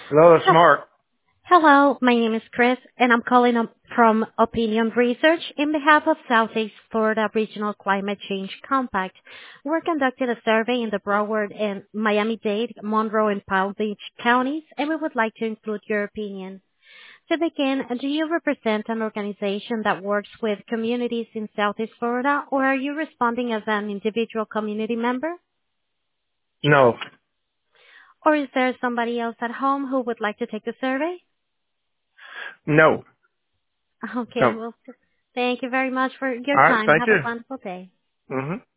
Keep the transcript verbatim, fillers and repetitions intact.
Hello, it's Hel- Mark. Hello, my name is Chris, and I'm calling up from Opinion Research in behalf of Southeast Florida Regional Climate Change Compact. We're conducting a survey in the Broward and Miami-Dade, Monroe, and Palm Beach counties, and we would like to include your opinion. To begin, do you represent an organization that works with communities in Southeast Florida, or are you responding as an individual community member? No, Or is there somebody else at home who would like to take the survey? no, no. Okay, well, thank you very much for your All right, time. thank Have you. a wonderful day. hmm